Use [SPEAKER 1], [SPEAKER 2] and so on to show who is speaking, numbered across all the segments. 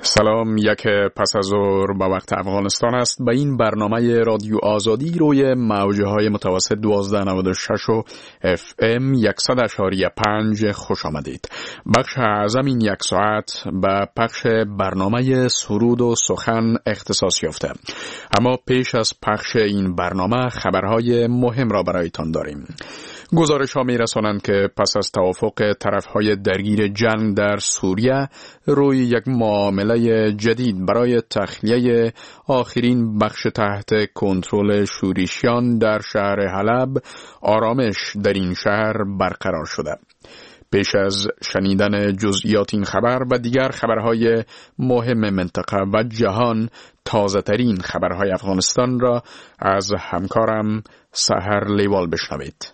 [SPEAKER 1] سلام، یک پس از ظهر به وقت افغانستان است. به این برنامه رادیو آزادی روی موجه های متوسط 1296 و FM 100.5 خوش آمدید. بخش اعظم این یک ساعت به پخش برنامه سرود و سخن اختصاص یافته. اما پیش از پخش این برنامه خبرهای مهم را برایتان داریم. گزارش ها می رسانند که پس از توافق طرفهای درگیر جنگ در سوریه روی یک معامله جدید برای تخلیه آخرین بخش تحت کنترل شورشیان در شهر حلب، آرامش در این شهر برقرار شده. پیش از شنیدن جزئیات این خبر و دیگر خبرهای مهم منطقه و جهان، تازه ترین خبرهای افغانستان را از همکارم سحر لیوال بشنوید.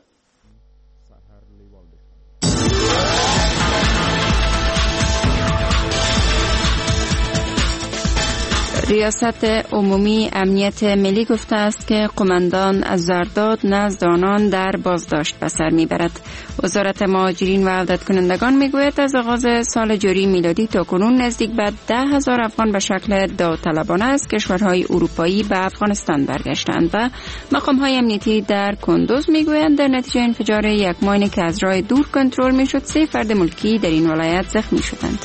[SPEAKER 2] ریاست عمومی امنیت ملی گفته است که قماندان زرداد نزد آنان در بازداشت به سر میبرد. وزارت مهاجرین و عودت کنندگان میگوید از آغاز سال جاری میلادی تا کنون نزدیک به 10,000 افغان به شکل داوطلبانه از کشورهای اروپایی به افغانستان برگشتند و مقام‌های امنیتی در کندوز میگویند در نتیجه انفجار یک ماین که از راه دور کنترل میشد 3 فرد ملکی در این ولایت زخمی شدند.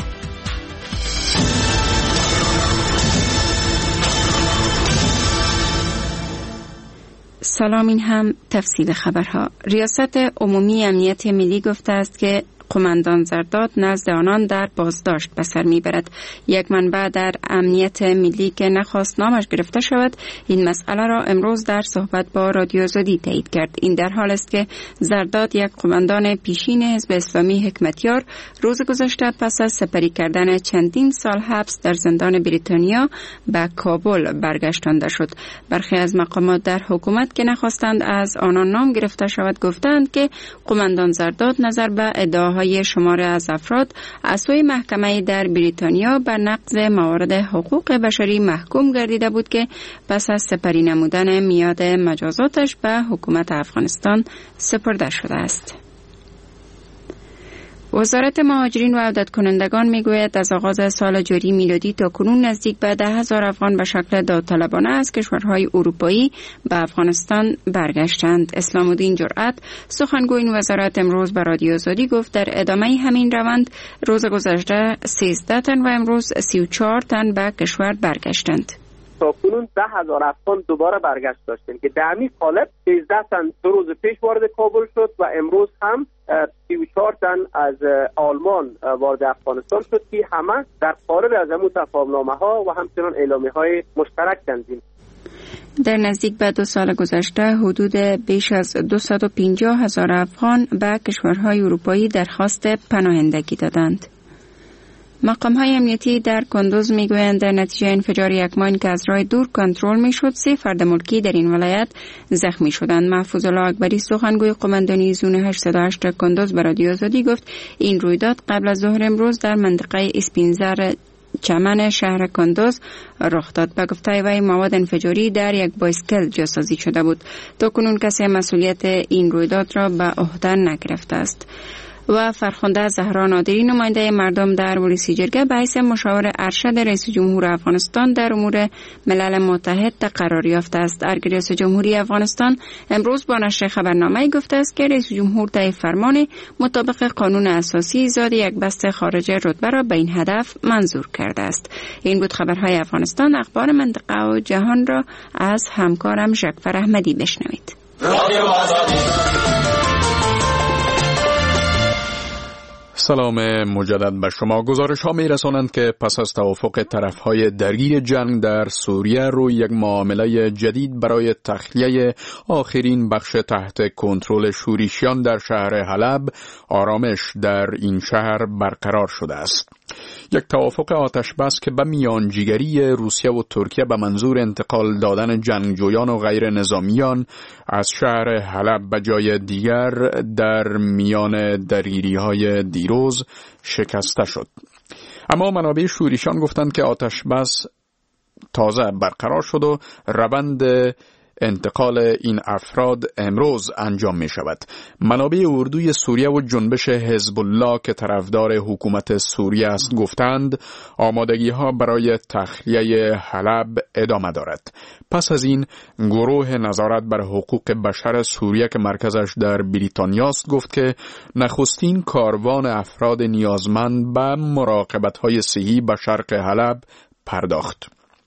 [SPEAKER 2] سلام، این هم تفصیل خبرها. ریاست عمومی امنیت ملی گفته است که قماندان زرداد نزد آنان در بازداشت به سر میبرد. یک منبع در امنیت ملی که نخواست نامش گرفته شود این مسئله را امروز در صحبت با رادیو آزادی تایید کرد. این در حال است که زرداد، یک قماندان پیشین حزب اسلامی حکمتیار، روز گذشته پس از سپری کردن چندین سال حبس در زندان بریتانیا به کابل برگشتانده شد. برخی از مقامات در حکومت که نخواستند از آنان نام گرفته شود گفتند که قماندان زرداد نظر به ادعاهای شماره از افراد از سوی محکمه در بریتانیا بر نقض موارد حقوق بشری محکوم گردیده بود که پس از سپری نمودن میاد مجازاتش به حکومت افغانستان سپرده شده است. وزارت مهاجرین و عودت کنندگان میگوید از آغاز سال جاری میلادی تا کنون نزدیک به 10,000 افغان به شکل داوطلبانه از کشورهای اروپایی به افغانستان برگشتند. اسلام الدین جرأت، سخنگوی این وزارت، امروز به رادیو آزادی گفت در ادامه همین روند روز گذشته 13 تن و امروز 34 تن به کشور برگشتند.
[SPEAKER 3] تا کنون 10,000 افغان دوباره برگشت داشتند که در همین قالب 13 تن 2 روز پیش وارد کابل شد و امروز هم 34 تن از آلمان وارد افغانستان شد که همه در قالب از همون تفاهمنامه ها و همچنان اعلامیه های مشترک تنظیم.
[SPEAKER 2] در نزدیک به 2 سال گذشته حدود بیش از 250,000 افغان به کشورهای اروپایی درخواست پناهندگی دادند. مقام‌های امنیتی در کندوز میگویند در نتیجه انفجار یک ماین که از راه دور کنترل میشد 3 فرد ملکی در این ولایت زخمی شدند. محفوظ الله اکبری، سخنگوی قماندانی زون 808 کندوز، به رادیو آزادی گفت این رویداد قبل از ظهر امروز در منطقه اسپینزر چمن شهر کندوز رخ داد. به گفته وی مواد انفجاری در یک بایسکل جاسازی شده بود. تا کنون کسی مسئولیت این رویداد را به عهده نگرفته است. و فرخنده زهرا نادری، نماینده مردم در ولسی جرگه، به حیث مشاور ارشد رئیس جمهور افغانستان در امور ملل متحد تقرری یافته است. ریاست جمهوری افغانستان امروز با نشر خبرنامه‌ای گفته است که رئیس جمهور طی فرمان مطابق قانون اساسی ایجاد یک بست خارج رتبه را به این هدف منظور کرده است. این بود خبرهای افغانستان. اخبار منطقه و جهان را از همکارم ژکفر احمدی بشنوید.
[SPEAKER 1] سلام مجدد به شما. گزارش ها می رسانند که پس از توافق طرفهای درگیر جنگ در سوریه روی یک معامله جدید برای تخلیه آخرین بخش تحت کنترل شورشیان در شهر حلب، آرامش در این شهر برقرار شده است. یک توافق آتش بس که به میانجیگری روسیه و ترکیه به منظور انتقال دادن جنگجویان و غیر نظامیان از شهر حلب به جای دیگر در میان درگیری‌های دیروز شکسته شد. اما منابع شورشیان گفتند که آتش بس تازه برقرار شد و روند انتقال این افراد امروز انجام می شود. منابع اردوی سوریه و جنبش حزب الله که طرفدار حکومت سوریه است گفتند آمادگی ها برای تخلیه حلب ادامه دارد. پس از این گروه نظارت بر حقوق بشر سوریه که مرکزش در بریتانیا است گفت که نخستین کاروان افراد نیازمند به مراقبت‌های صحی به شرق حلب پرداخت.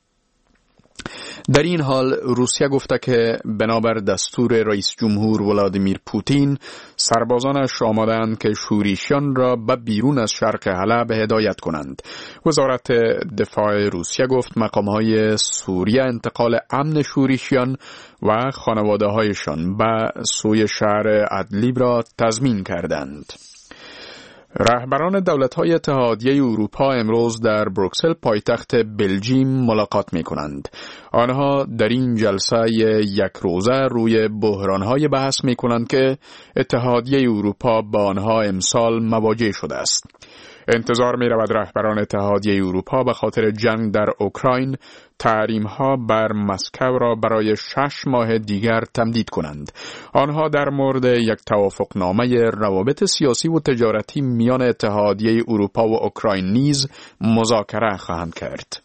[SPEAKER 1] در این حال روسیه گفته که بنابر دستور رئیس جمهور ولادیمیر پوتین سربازانش آماده‌اند که شورشیان را به بیرون از شرق حلب هدایت کنند. وزارت دفاع روسیه گفت مقام‌های سوریه انتقال امن شورشیان و خانواده‌هایشان به سوی شهر ادلیب را تضمین کردند. رهبران دولت‌های اتحادیه اروپا امروز در بروکسل پایتخت بلژیم ملاقات می‌کنند. آنها در این جلسه یک روزه روی بحران‌های بحث می‌کنند که اتحادیه اروپا با آنها امسال مواجه شده است. انتظار می‌رود رهبران اتحادیه اروپا به خاطر جنگ در اوکراین تحریم‌ها بر مسکو را برای 6 ماه دیگر تمدید کنند. آنها در مورد یک توافقنامه روابط سیاسی و تجارتی میان اتحادیه اروپا و اوکراین نیز مذاکره خواهند کرد.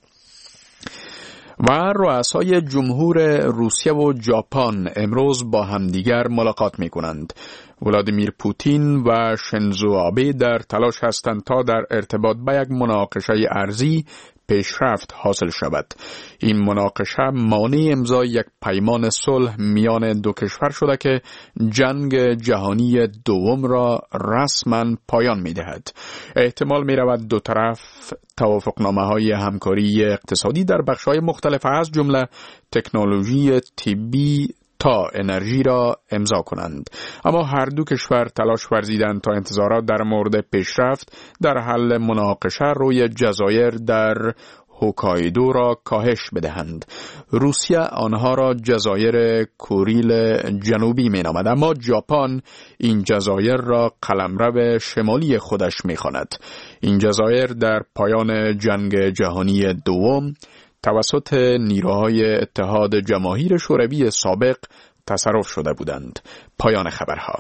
[SPEAKER 1] و رؤسای جمهور روسیه و ژاپن امروز با همدیگر ملاقات می‌کنند. ولادیمیر پوتین و شنزو آبه در تلاش هستند تا در ارتباط به یک مناقشه ارضی پیشرفت حاصل شود. این مناقشه مانع امضای یک پیمان صلح میان دو کشور شده که جنگ جهانی دوم را رسما پایان می‌دهد. احتمال می‌رود دو طرف توافقنامه‌های همکاری اقتصادی در بخش‌های مختلف از جمله تکنولوژی طبی تا انرژی را امضا کنند. اما هر دو کشور تلاش ورزیدند تا انتظارات در مورد پیشرفت در حل مناقشه روی جزایر در هوکایدو را کاهش بدهند. روسیه آنها را جزایر کوریل جنوبی می‌نامد، اما ژاپن این جزایر را قلمرو شمالی خودش می‌خواند. این جزایر در پایان جنگ جهانی دوم توسط نیروهای اتحاد جماهیر شوروی سابق تصرف شده بودند. پایان خبرها.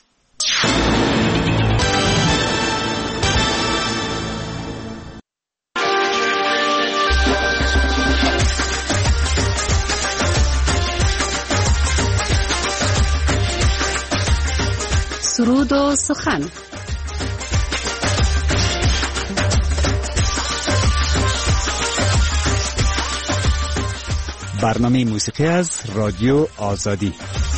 [SPEAKER 4] سرود و سخن. برنامه موسیقی از رادیو آزادی.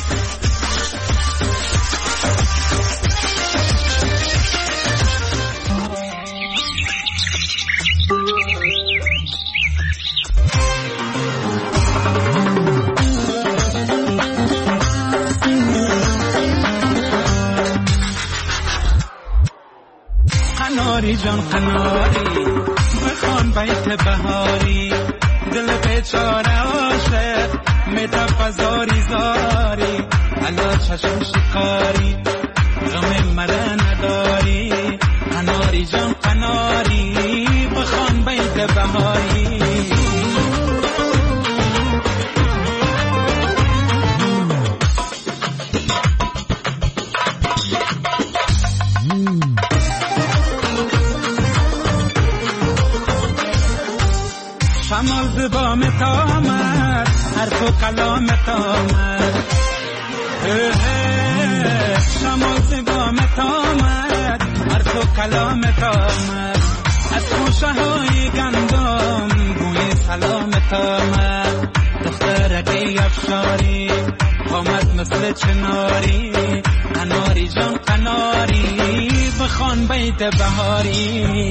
[SPEAKER 5] قناری جان قناری بخوان بیت بهاری دل بیچاره عاشق متفزاری زاری علا چشم شکاری غم مرا نداری قناری جان قناری بخوان بیت بهاری شمال زبامت آمد حرف و کلامت آمد شمال زبامت آمد حرف و کلامت آمد از خوشه های گندم بوی سلامت آمد دختر دی افشاری آمد مثل چناری قناری جان قناری بخوان بیت بهاری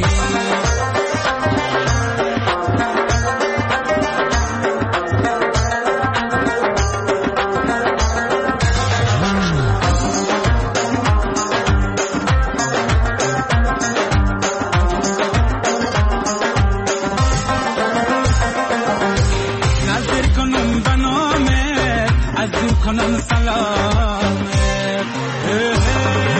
[SPEAKER 5] کنم سلامت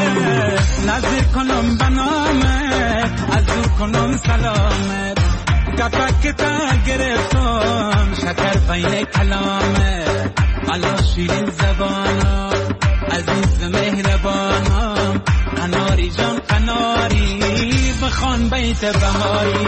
[SPEAKER 5] نظر کنم بنامت از دور کنم سلامت کپک تا گرفتم شکر بین کلامه علا شیرین زبانم عزیز مهربانم قناری جان قناری بخوان بیت بهاری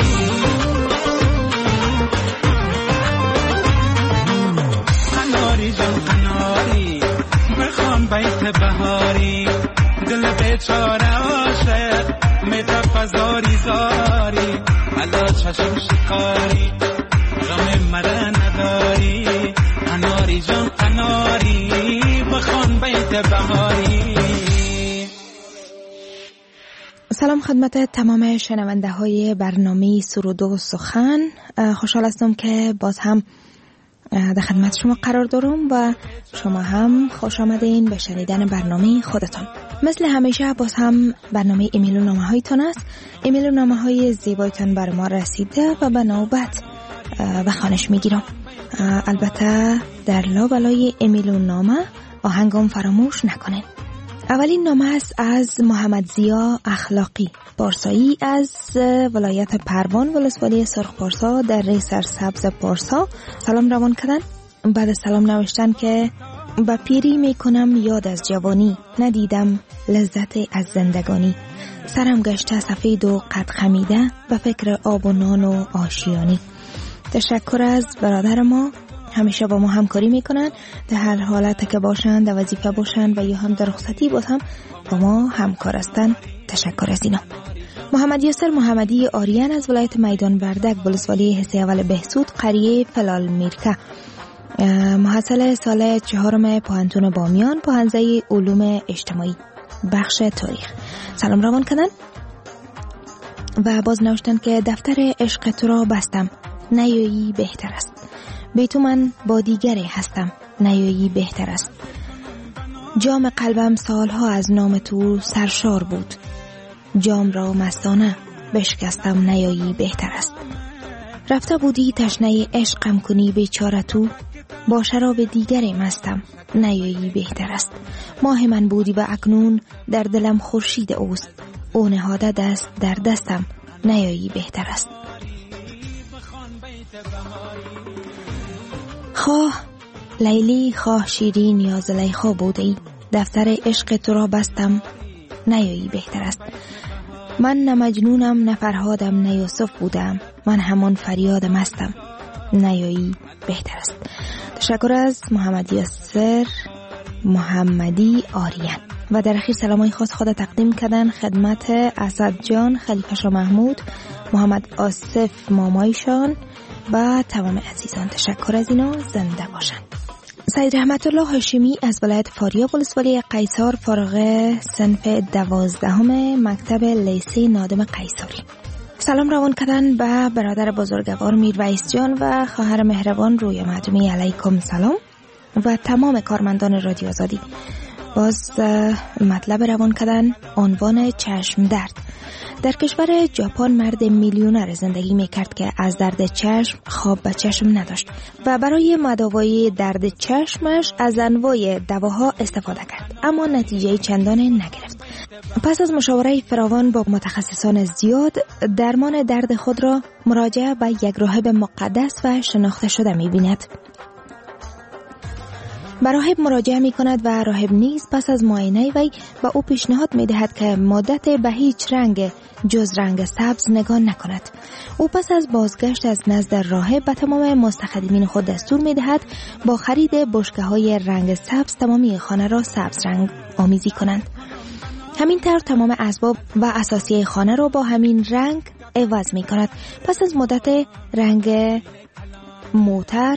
[SPEAKER 5] قناری جان قناری بخوان بیت بهاری دل بیچاره عاشق میتپ زاری زاری علا چشم شکاری غم مرا نداری قناری جان قناری بخوان بیت بهاری.
[SPEAKER 6] سلام خدمت تمام شنونده های برنامه سرود و سخن. خوشحال هستم که باز هم در خدمت شما قرار دارم و شما هم خوش آمدین به شنیدن برنامه خودتان. مثل همیشه باز هم برنامه ایمیل و نامه هایتان است. ایمیل و نامه های زیبایتان بر ما رسیده و به نوبت به خوانش میگیرم. البته در لابلای ایمیل و نامه آهنگم فراموش نکنین. اولین نامه است از محمد زیا اخلاقی پارسایی از ولایت پروان ولسوالی سرخ پارسا در ری سرسبز پارسا. سلام روان کردن. بعد سلام نوشتن که با پیری میکنم یاد از جوانی، ندیدم لذت از زندگانی، سرم گشته سفید و قد خمیده به فکر آب و نان و آشیانی. تشکر از برادر ما، همیشه با ما همکاری میکنن در هر حالت که باشن، در وظیفه باشن و یا هم در رخصتی باز هم با ما همکار هستن. تشکر از اینا. محمد یاسر محمدی آریان از ولایت میدان وردک ولسوالی حصه اول بهسود قریه فلال میرکه، محصل سال 4 پوهنتون بامیان پوهنځی علوم اجتماعی بخش تاریخ. سلام روان کردن و باز نوشتن که دفتر عشق تو را بستم، نیایی بهتر است. به تو من با دیگری هستم، نیایی بهتر است. جام قلبم سالها از نام تو سرشار بود، جام را مستانه بشکستم، نیایی بهتر است. رفته بودی تشنه عشقم کنی بیچاره تو، با شراب دیگری مستم، نیایی بهتر است. ماه من بودی و اکنون در دلم خورشید اوست، او نهاده دست در دستم، نیایی بهتر است. خواه لیلی خواه شیرین یا زلیخا بودی، دفتر عشق تو را بستم، نیایی بهتر است. من نه مجنونم نه فرهادم نه یوسف بودم، من همان فریاد مستم، نیایی بهتر است. تشکر از محمد یاسر محمدی آریان. و در اخیر سلامای خاص خود تقدیم کردن خدمت اسد جان خلیفه شاه محمود، محمد آصف مامایشان و تمام عزیزان. تشکر از اینا، زنده باشن. سید رحمت الله هاشمی از ولایت فاریاب ولسوالی قیصر فارغ صنف 12 مکتب لیسه نادم قیصری. سلام روان کردن به برادر بزرگوار میرویس جان و خواهر مهربان رویا معدومی، علیکم سلام، و تمام کارمندان رادیو آزادی. باز مطلب روان کردن عنوان چشم درد. در کشور ژاپن مرد میلیونر زندگی میکرد که از درد چشم خواب به چشم نداشت و برای مداوای درد چشمش از انواع دواها استفاده کرد، اما نتیجه چندانی نگرفت. پس از مشاوره فراوان با متخصصان زیاد، درمان درد خود را مراجعه به یک راهب مقدس و شناخته شده می‌بیند. به راهب مراجعه می کند و راهب نیز پس از معاینه وی به او پیشنهاد می دهد که مدت به هیچ رنگ جز رنگ سبز نگاه نکند. او پس از بازگشت از نزد راهب به تمام مستخدمین خود دستور می دهد با خرید بشکه های رنگ سبز تمامی خانه را سبز رنگ آمیزی کنند. همین طور تمام اسباب و اساسیه خانه را با همین رنگ عوض می کند. پس از مدت رنگ موتر،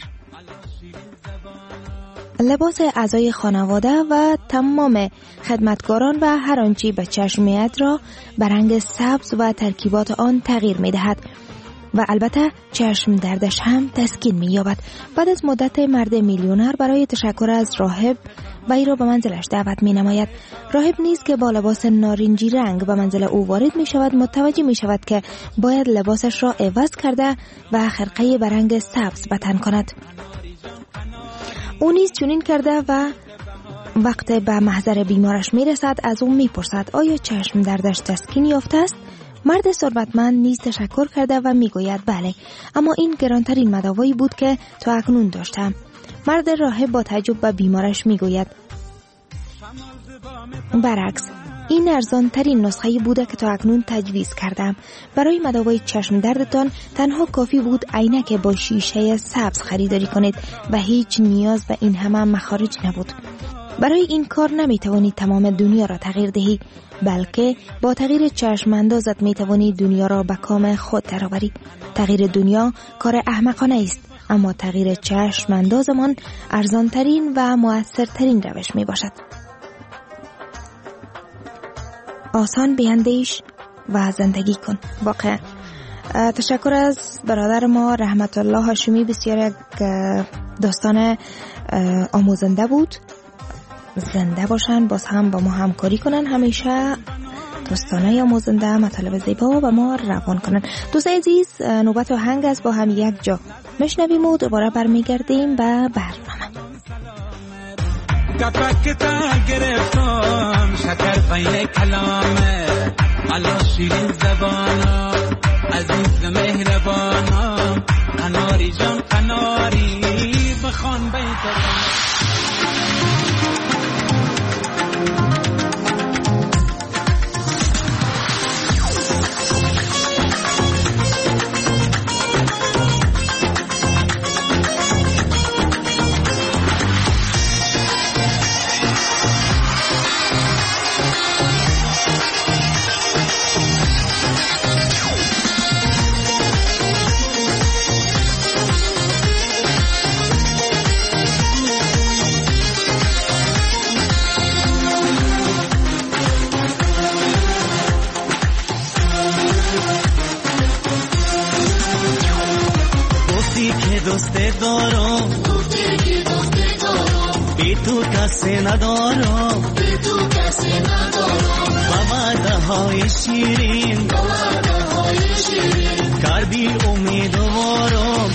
[SPEAKER 6] لباس اعضای خانواده و تمام خدمتگاران و هر آنچه به چشم میاد را به رنگ سبز و ترکیبات آن تغییر می دهد و البته چشم دردش هم تسکین می یابد. بعد از مدت مرد میلیونر برای تشکر از راهب وی را به منزلش دعوت می نماید. راهب نیز که با لباس نارنجی رنگ به منزل او وارد می شود متوجه می شود که باید لباسش را عوض کرده و خرقه به رنگ سبز به تن کند. او نیز چنین کرده و وقت به محضر بیمارش می رسد از او می پرسد آیا چشم دردش تسکین یافته است؟ مرد ثروتمند نیز تشکر کرده و میگوید بله، اما این گرانترین مداوایی بود که تا اکنون داشتم. مرد راهب با تعجب و بیمارش میگوید برعکس، این ارزانترین نسخه بوده که تا اکنون تجویز کردم. برای مداوای چشم دردتان تنها کافی بود عینک با شیشه سبز خریداری کنید و هیچ نیاز به این همه مخارج نبود. برای این کار نمیتوانید تمام دنیا را تغییر دهی، بلکه با تغییر چشم اندازت میتوانید دنیا را به کام خود درآوری. تغییر دنیا کار احمقانه است، اما تغییر چشم اندازمان ارزانترین و مؤثرترین روش می باشد. آسان بیندیش و زندگی کن. واقعا تشکر از برادر ما رحمت الله هاشمی، بسیار یک داستان آموزنده بود. زنده باشن، باز هم با ما همکاری کنن، همیشه داستانای آموزنده، مطالب زیبا و ما روان کنن. دوستان عزیز، نوبت آهنگ است، با هم یک جا میشنویم و دوباره برمیگردیم به برنامه.
[SPEAKER 5] کپکتا گرفتم شکر پای کلامه، علا شیرین زبانم، عزیز مهربانم، قناری جان قناری بخوان بیتم.
[SPEAKER 7] دوست دارم بی تو کسی ندارم و وعده های شیرین کردی امیدوارم.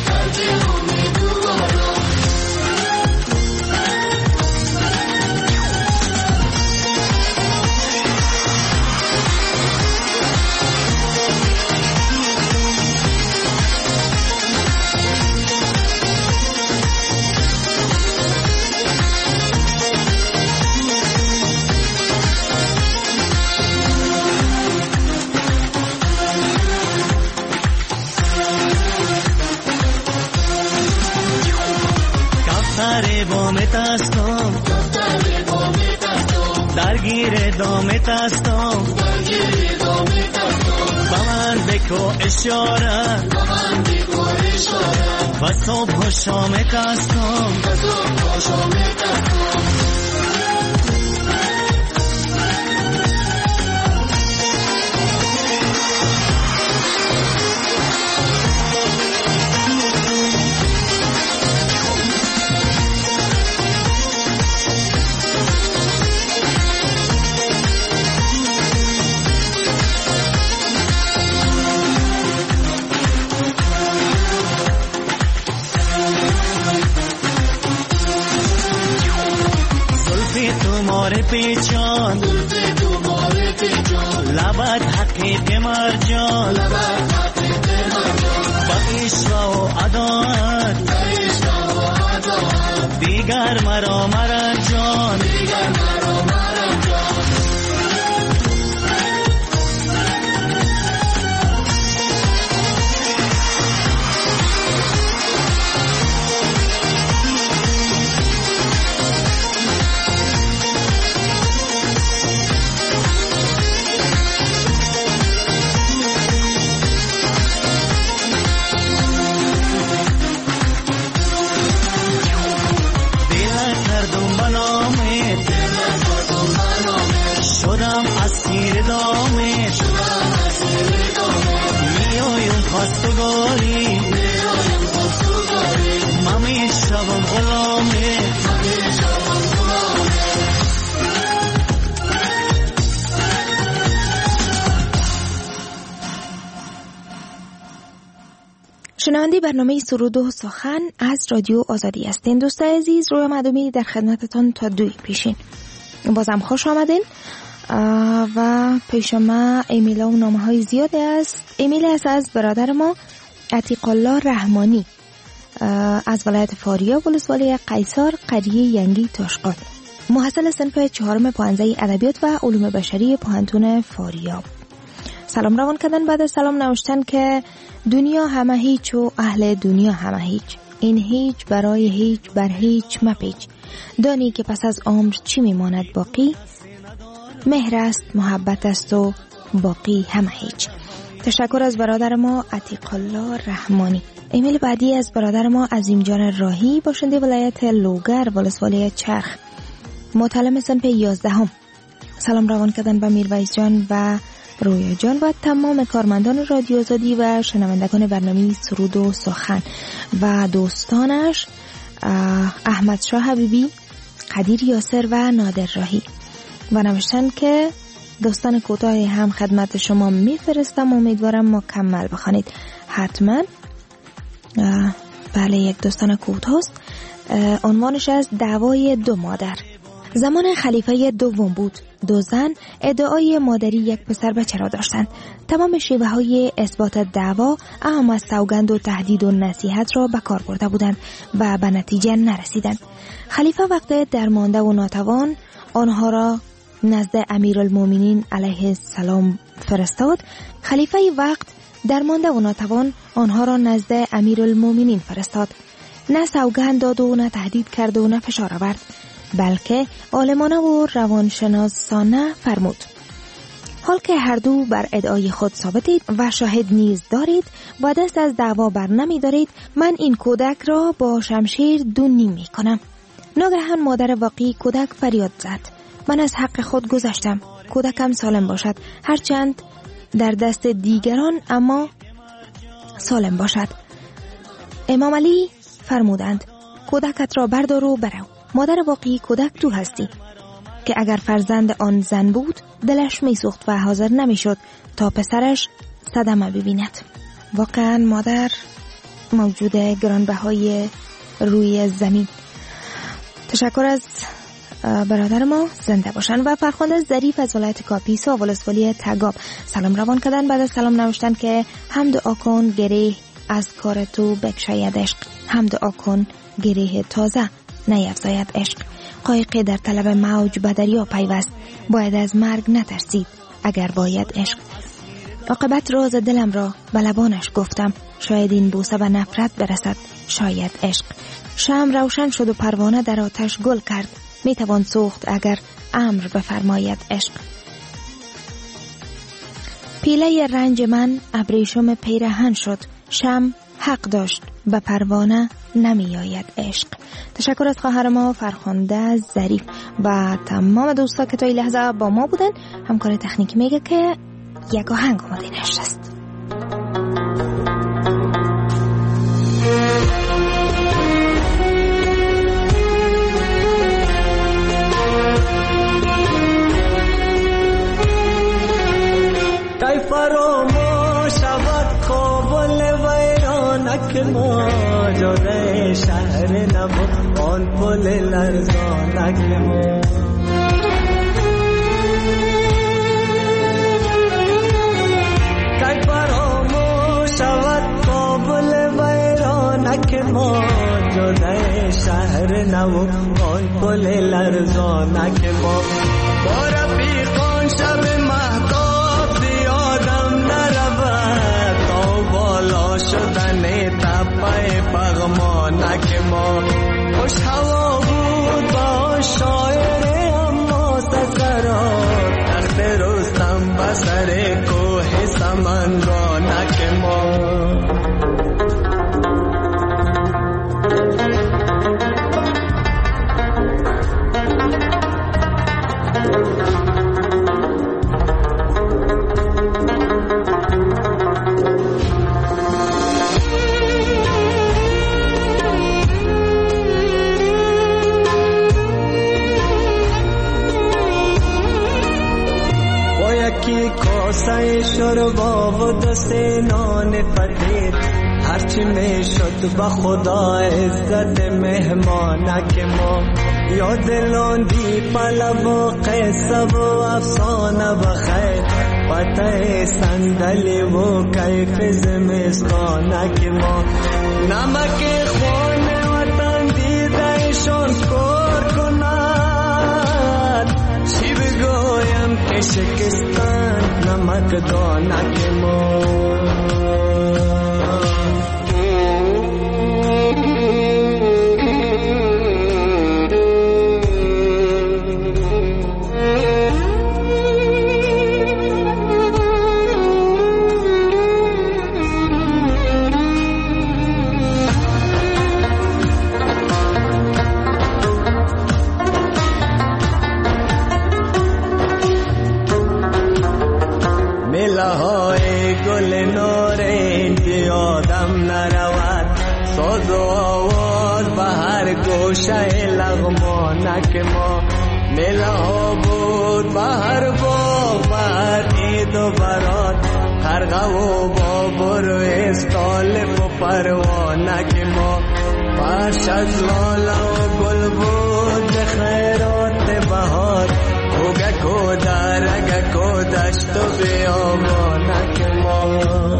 [SPEAKER 7] بامت هستم، درگیر دامت هستم، با من بکو اشاره و صبح و شامت هستم. پیچان لبت حقیق مرجان با عشق و عدالت دیگر مرا مرنجان. اسیر دامت میایم خواستگاری من میشوم غلامت.
[SPEAKER 6] شنونده برنامه سرود و سخن از رادیو آزادی هستین. دوستان عزیز، رویا مدومی در خدمتتان تا 2 پیشین. بازم خوش آمدین. و پیش ما ایمیل و نامه های زیاده است. ایمیل است از برادر ما عتیق الله رحمانی از ولایت فاریاب ولسوالی قیصر قریه ینگی تاشقال، محصل صنف 4 پانزه ادبیات و علوم بشری پوهنتون فاریاب. سلام روان کردن. بعد از سلام نوشتن که دنیا همه هیچ و اهل دنیا همه هیچ، این هیچ برای هیچ بر هیچ مپیچ، دانی که پس از عمر چی میماند باقی، مهر است محبت است و باقی همه هیچ. تشکر از برادر ما عتیق الله رحمانی. ایمیل بعدی از برادر ما عظیم جان راهی باشنده ولایت لوگر ولسوالی چرخ، متعلم صنف 11. سلام روان کردن به میرویس جان و رویا جان و تمام کارمندان رادیو آزادی و شنوندگان برنامه سرود و سخن و دوستانش احمد شاه حبیبی، قدیر یاسر و نادر راهی. و نوشتن که دوستان کوتاه هم خدمت شما میفرستم، امیدوارم مکمل بخوانید حتما. بله، یک دوستان کوتاه است. عنوانش از دعوای دو مادر. زمان خلیفه دوم بود. دو زن ادعای مادری یک پسر بچه را داشتند. تمام شیوه های اثبات دعوا اهم از سوگند و تهدید و نصیحت را به کار برده بودند و به نتیجه نرسیدند. خلیفه وقت درمانده و ناتوان آنها را نزد امیرالمومنین علیه السلام فرستاد. خلیفه وقت درمانده و ناتوان آنها را نزد امیرالمومنین فرستاد. نه سوگند داد و نه تهدید کرد و نه فشار آورد، بلکه عالمانه و روانشناسانه فرمود: حال که هر دو بر ادعای خود ثابتید و شاهد نیز دارید و دست از دعوا بر نمی دارید، من این کودک را با شمشیر دو نیم می کنم. ناگهان مادر واقعی کودک فریاد زد: من از حق خود گذشتم، کودکم سالم باشد، هرچند در دست دیگران اما سالم باشد. امام علی فرمودند: کودکت را بردار و برو. مادر واقعی کودک تو هستی که اگر فرزند آن زن بود دلش می سوخت و حاضر نمی شد تا پسرش صدمه ببیند. واقعا مادر موجود گرانبهای روی زمین. تشکر از برادر ما، زنده باشن. و فرخنده ظریف از ولایت کاپیسا ولسوالی تگاب سلام روان کردن. بعد از سلام نوشتن که هم دعا کن گره از کار تو بکشاید عشق، هم دعا کن گره تازه نیفزاید عشق. قایق در طلب موج به دریا پیوست، باید از مرگ نترسید اگر باید عشق. عاقبت راز دلم را به لبانش گفتم، شاید این بوسه به نفرت برسد، شاید عشق. شمع روشن شد و پروانه در آتش گل کرد، می توان سوخت اگر امر بفرماید عشق. پیله رنج من ابریشم پیرهن شد، شمع حق داشت به پروانه نمی آید عشق. تشکر از خواهر ما فرخنده ظریف و تمام دوستا که تا این لحظه با ما بودن. همکار تکنیکی میگه که یک آهنگ آماده نشست.
[SPEAKER 7] کی فراموش شود کابل ویرانک ما، جاده شهر نبود آن پل لرزانک ما. کی فراموش شود کابل ویرانک ما، جاده شهر نبود آن پل لرزانک ما. با رفیقان شب مهتاب یادم نرود، تا بالا شدن تپه پغمانک ما. خوش هوا بود با شاعر اما سسران، تخت رستم بسر کوه سمنگانک ما. کاسه شوربا و دست نان پدید، هر هرچی میشد با خدا عزت مهمانک ما. یاد لاندی پلو و قصه و افسانه بخیر، پته صندلی و کیف زمستانک ما. نمک خون وطن دیدهشون کار کند، چی بگویم که شکستن نمک دانک ما. ملهای گل نارنج یادم نرود، ساز و آواز به هر گوشه لغمانک ما. ملها بود به هر باغ، به هر عید و برات، خرقه و بابر و استالف و پروانک ما. فرش از لاله و گل بود به خیرات بهار، کوگک و درگک و دشت و بیابانک ما.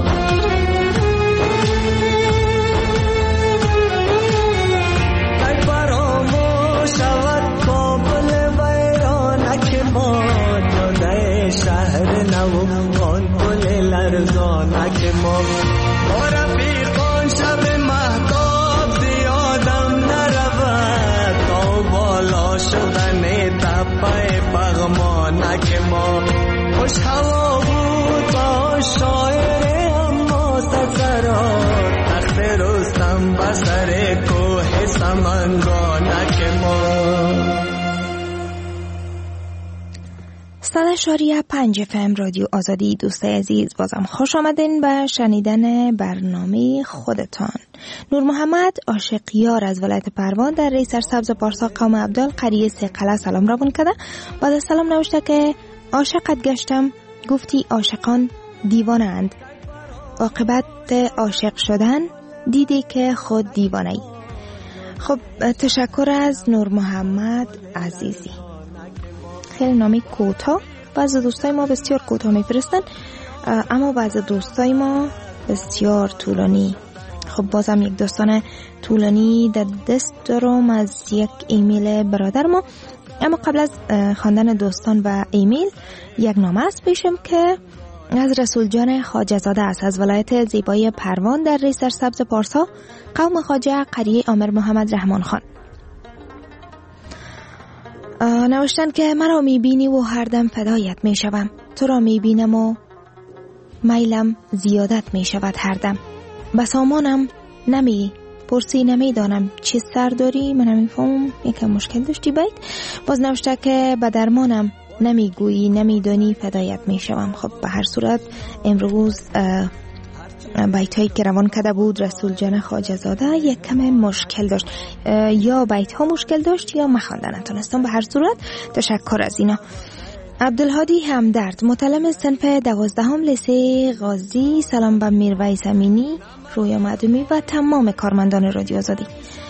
[SPEAKER 7] تک فراموش شود کابل ویرانک ما، جده شهر نو آن گل لرزانک ما. با رفیقان شب مهتاب زیادم نرود، تا بالا شدن تپه پغمانک ما. خوش هوا بود با شاعر اما سرسرار، تخت رستم بسر کوه سمنگانک ما.
[SPEAKER 6] 100.5 FM رادیو آزادی. دوستای عزیز بازم خوش آمدین به شنیدن برنامه خودتان. نور محمد عاشق یار از ولایت پروان در ری سرسبز پارسا قوم عبدال قریه سیقله سلام را کرده. بعد از سلام نوشته که عاشقت گشتم گفتی عاشقان دیوانه اند، عاقبت عاشق شدن دیدی که خود دیوانه ای. خب تشکر از نور محمد عزیزی. خیلی نامی کوتاه، بعضی دوستای ما بسیار کوتاه میفرستن، اما بعضی دوستای ما بسیار طولانی. خب بازم یک داستان طولانی در دست دارم از یک ایمیل برادر ما، اما قبل از خواندن داستان و ایمیل یک نامه است پیشم که از رسول جان خواجه زاده است از ولایت زیبای پروان در ری سرسبز پارسا قوم خواجه قریه آمر محمد رحمان خان. نوشتن که مرا میبینی و هر دم فدایت میشوم، تو را میبینم و میلم زیادت میشود هر دم. بسامانم نمی پرسی نمیدانم چه سر داری، من نمیفهمم، یکم مشکل داشتی بیت. باز نوشته که به درمانم نمیگویی نمیدانی فدایت میشوم. خب به هر صورت امروز بیت هایی که روان کرده بود رسول جان خواجه زاده یک کم مشکل داشت، یا بیت ها مشکل داشت یا مخواندن نتونستم. به هر صورت تشکر از اینا. عبدالهادی همدرد متعلم صنف 12 لیسه غازی، سلام به میرویس امینی، رویا معدومی و تمام کارمندان رادیو آزادی.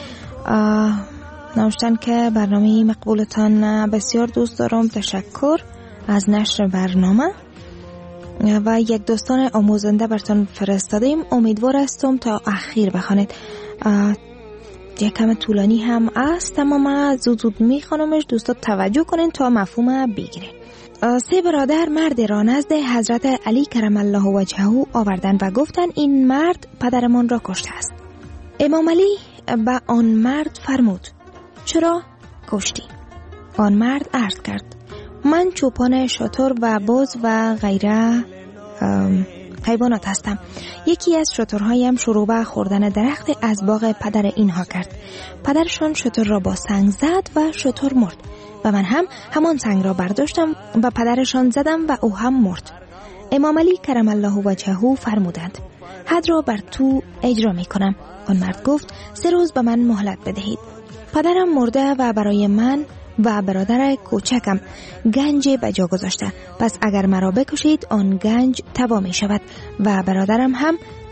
[SPEAKER 6] نوشتن که برنامه مقبولتان بسیار دوست دارم، تشکر از نشر برنامه و یک داستان آموزنده براتون فرستادیم، امیدوار هستم تا اخیر بخوانید. یک کم طولانی هم است اما من زود میخوانمش، دوستا توجه کنین تا مفهوم بگیرین. 3 برادر مرد را نزد حضرت علی کرم الله وجهه آوردند و گفتند این مرد پدرمان را کشته است. امام علی به آن مرد فرمود چرا کشتی؟ آن مرد عرض کرد من چوپان شتر و باز و غیره حیوانات هستم. یکی از شترهایم شروع به خوردن درخت از باغ پدر اینها کرد. پدرشان شتر را با سنگ زد و شتر مرد و من هم همان سنگ را برداشتم و پدرشان زدم و او هم مرد. امام علی کرم الله وجهه فرمودند حد را بر تو اجرا می کنم. آن مرد گفت 3 روز به من مهلت بدهید. پدرم مرده و برای من و برادر کوچکم گنج به جا گذاشته، پس اگر مرا بکشید آن گنج تباه می شود و برادرم هم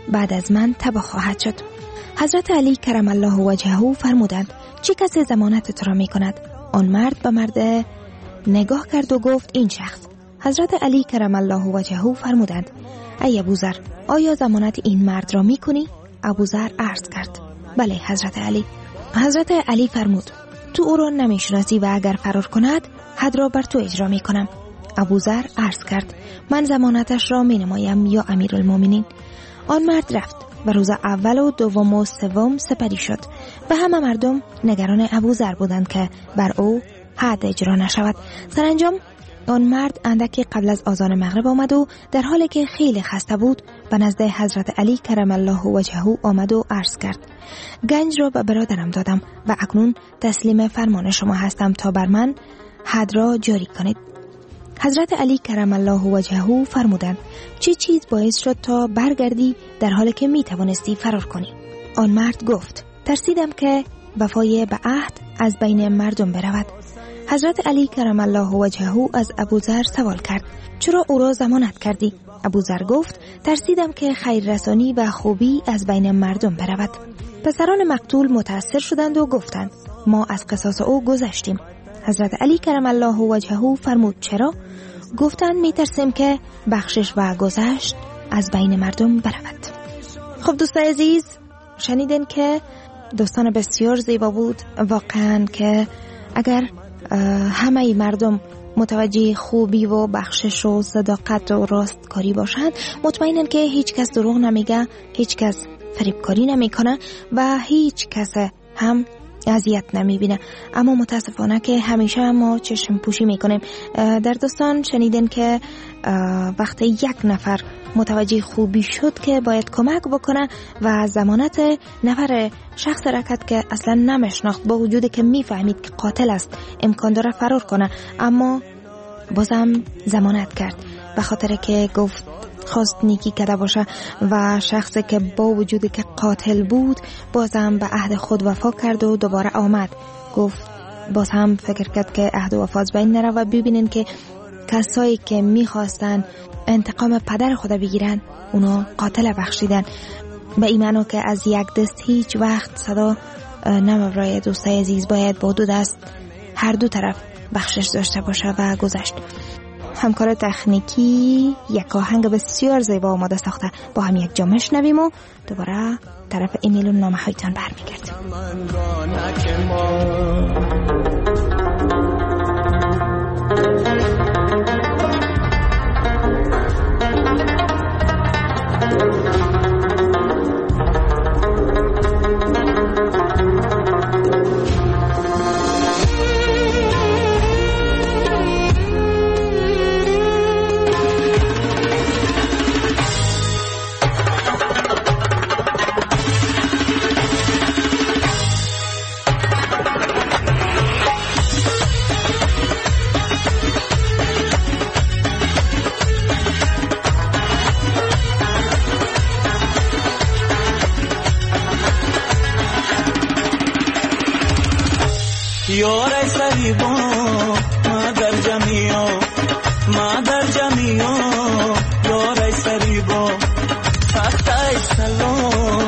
[SPEAKER 6] بعد از من تباه خواهد شد. حضرت علی کرم الله وجهه فرمودند چه کسی ضمانت تو را می کند؟ آن مرد به مرد نگاه کرد و گفت این شخص. حضرت علی کرم الله وجهه فرمودند ای ابوذر، آیا ضمانت این مرد را می کنی؟ ابوذر عرض کرد بله حضرت علی. حضرت علی فرمود تو او را نمی شناسی و اگر فرار کند حد را بر تو اجرا می کنم. ابوذر عرض کرد من ضمانتش را می نمایم یا امیرالمومنین. آن مرد رفت و روز اول و دوم و سوم سپری شد و همه مردم نگران ابوذر بودند که بر او حد اجرا نشود. سرانجام آن مرد اندکی قبل از اذان مغرب آمد و در حالی که خیلی خسته بود به نزد حضرت علی کرم الله وجهه آمد و عرض کرد گنج را به برادرم دادم و اکنون تسلیم فرمان شما هستم تا بر من حد را جاری کنید. حضرت علی کرم الله وجهه فرمودند چه چیز باعث شد تا برگردی در حالی که می توانستی فرار کنی؟ آن مرد گفت ترسیدم که وفای به عهد از بین مردم برود. حضرت علی کرم الله وجهه از ابوذر سوال کرد چرا او را ضمانت کردی؟ ابوذر گفت ترسیدم که خیر رسانی و خوبی از بین مردم برود. پسران مقتول متأثر شدند و گفتند ما از قصاص او گذشتیم. حضرت علی کرم الله وجهه فرمود چرا؟ گفتند می ترسیم که بخشش و گذشت از بین مردم برود. خب دوستان عزیز، شنیدین که داستان بسیار زیبا بود واقعا که اگر همه مردم متوجه خوبی و بخشش و صداقت و راستکاری باشند مطمئنن که هیچ کس دروغ نمیگه، هیچ کس فریبکاری نمیکنه و هیچ کس هم اذیت نمیبینه. اما متاسفانه که همیشه ما چشم پوشی میکنیم. در داستان شنیدین که وقتی یک نفر متوجه خوبی شد که باید کمک بکنه و ضمانت نفر شخص رکت که اصلا نمیشناخت با وجودی که میفهمید که قاتل است امکان داره فرار کنه اما بازم ضمانت کرد به خاطر که گفت خواست نیکی کرده باشه و شخصی که با وجودی که قاتل بود بازم به عهد خود وفا کرد و دوباره آمد. گفت باز هم فکر کرد که عهد و وفا از بین نره و ببینین که کسایی که میخواستن انتقام پدر خود بگیرن اونا قاتل بخشیدن. به ایمانو که از یک دست هیچ وقت صدا نمیبره. دوستای عزیز باید با دو دست هر دو طرف بخشش داشته باشه و گذشت. همکار تکنیکی یک آهنگ بسیار زیبا آماده ساخته، با هم یک جا میشنویم و دوباره طرف ایمیل و نامه هایتان برمیگردیم.
[SPEAKER 7] یارای سریبا مادر جمیو یارای سریبا سختای سلام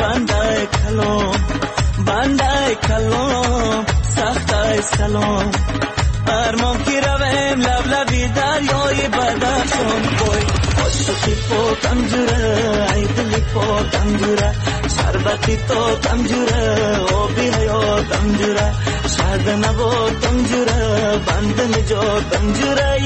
[SPEAKER 7] بندای کلام سختای سلام ارمان کی رویم لبلبی دریای بدخشان بوی عاشقی پاکم جوره ای دلی پاکم جوره شربتی تاکم جوره آبی حیاتم جوره شهد نباتم جوره بند نجاتم جوره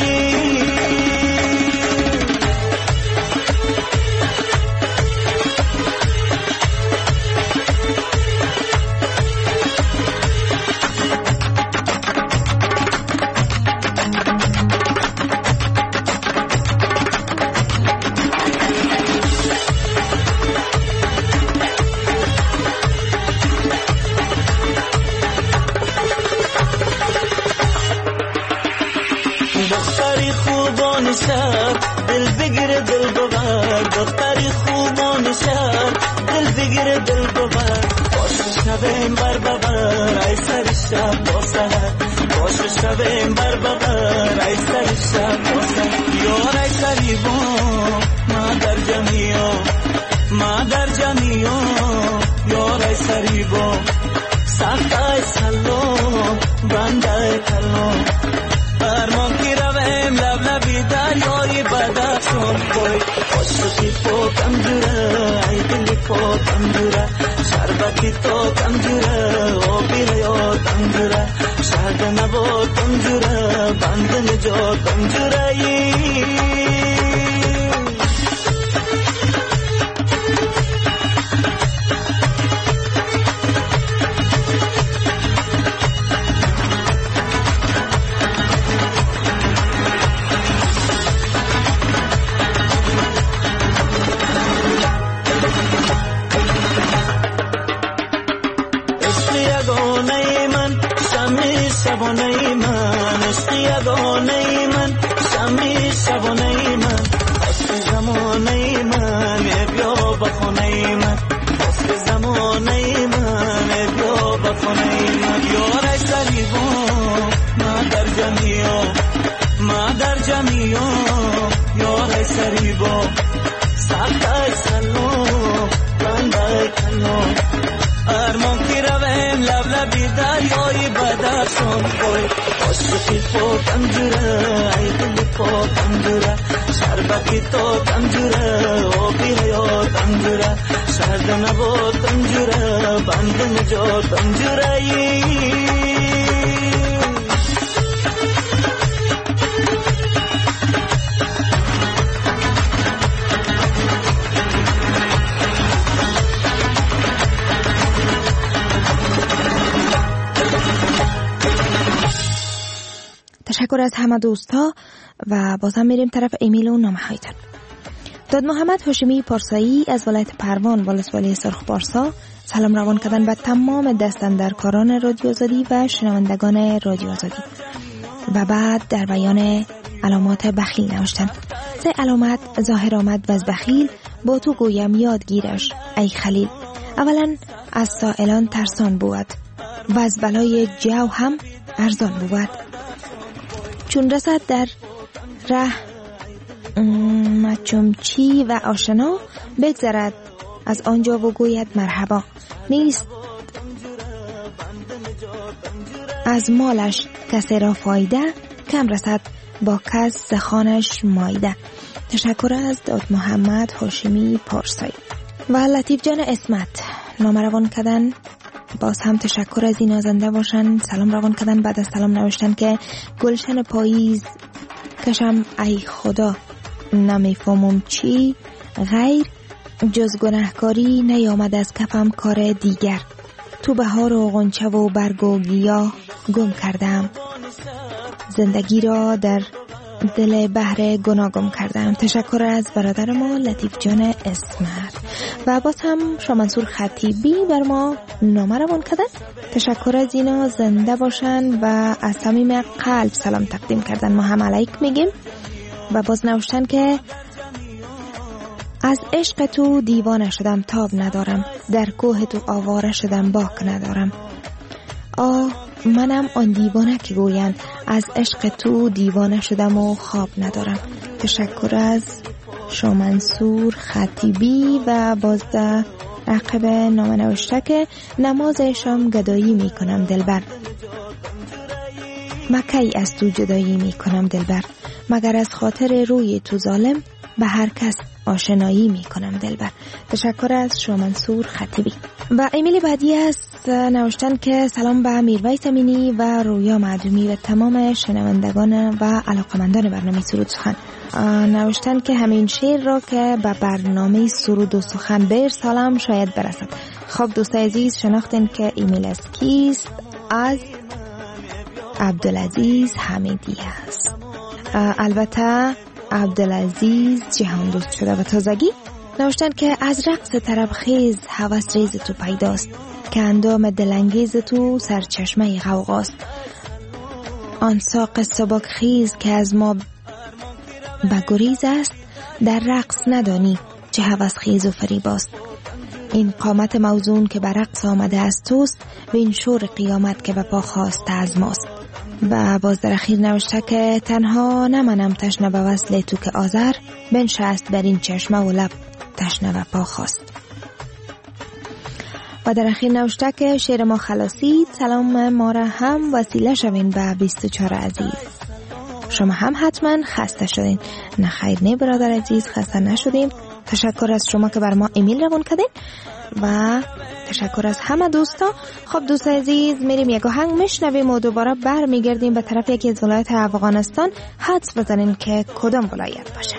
[SPEAKER 7] شهر دل بگیر دل ببر دختری خوبان شهر دل بگیر دل ببر باش شبیم بر ببر ای سر شب با سهر باش شبیم بر ببر ای سر شب با سهر یار ای سریبا مادر مادر جمیو یار سریبو سختای سلو بندای کلو برمان کی رویم لب لبی دریای بدخشون کوی خوشی تو کمجوره ای دلی تو کمجوره شربتی تو کمجوره او بیریا کمجوره شهد نبو کمجوره بندن جو کمجوره مادر جمیو یار سریبو سختای سلو بندای کلو ارمان کی رویم لب لبی دریای بدخشون کوی خوشی تو کمجوره ای دلی تو کمجوره شربتی تو کمجوره او بیریا کمجوره شهد نبو کمجوره بندن جو کمجوره
[SPEAKER 6] تشکر از همه دوستا و بازم میریم طرف ایمیل و نامه هایتان. داد محمد هاشمی پارسایی از ولایت پروان ولسوالی سرخ پارسا سلام روان کردن به تمام دستاندرکاران رادیو آزادی و شنوندگان رادیو آزادی و بعد در بیان علامات بخیل نوشتن. 3 علامت ظاهر آمد و از بخیل با تو گویم یادگیرش ای خلیل. اولا از سائلان ترسان بود و از بلای جو هم ارزان بود. چون رسد در ره مچمچی و آشنا بگذرد از آنجا و گوید مرحبا. نیست از مالش کسی را فایده کم رسد با کس زخانش مایده. تشکر از داد محمد هاشمی پارسایی. و لطیف جان اسمت نامه روان کردن. باز هم تشکر از این نازنده باشن. سلام روان کردن. بعد از سلام نوشتن که گلشن پاییز کشم ای خدا نمیفهمم چی غیر جز گناهکاری نیامد از کفم کار دیگر. تو بهار و غنچه و برگ و گیاه گم کردم زندگی را در دل بحر گناه گم کردم. تشکر از برادر ما لطیف جان اسمت. و باز هم شما منصور خطیبی بر ما نامه روان کردن. تشکر از اینا زنده باشن و از صمیم قلب سلام تقدیم کردن. ما هم علیک میگیم. و باز نوشتن که از عشق تو دیوانه شدم تاب ندارم در کوه تو آواره شدم باک ندارم. منم آن دیوانه که گویند از عشق تو دیوانه شدم و خواب ندارم. تشکر از شما منصور خطیبی. و باز در عقب نامه نوشته که نماز شام گدایی می کنم دلبر مکی از تو جدایی می کنم دلبر مگر از خاطر روی تو ظالم به هر کس آشنایی می کنم دلبر. تشکر از شما منصور خطیبی. و ایمیل بعدی است نوشتن که سلام به میرویس امینی و رویا معدومی و تمام شنوندگان و علاقمندان برنامه سرود سخن. نوشتن که همین شعر را که به برنامه سرود و سخن برسالم شاید برسد. خب دوستای عزیز شناختین که ایمیل از کیست؟ از عبدالعزیز حمیدی است. البته عبدالعزیز جهان دوست شده و تازگی. نوشتن که از رقص طرب خیز هوس ریز تو پیداست که اندام دلانگیز تو سرچشمه غوغاست. آن ساق سبک خیز که از ما بگریز است در رقص ندانی چه هوس خیز و فریباست. این قامت موزون که بر رقص آمده از توست و این شور قیامت که به پا خواسته از ماست. و باز در اخیر نوشته که تنها نمانم تشنه به وصل تو که آذر بنشست بر این چشمه و لب تشنه و پا خواست. و در اخیر نوشته که شعر ما خلاصید، سلام ما را هم وسیله شوین به 24 عزیز. شما هم حتما خسته شدین. نه خیر، نه برادر عزیز، خسته نشدیم. تشکر از شما که بر ما ایمیل روان کردین و تشکر از همه دوستا. خب دوست عزیز، میریم یک آهنگ میشنویم و دوباره برمیگردیم به طرف یکی از ولایت افغانستان. حدس بزنین که کدام ولایت باشه.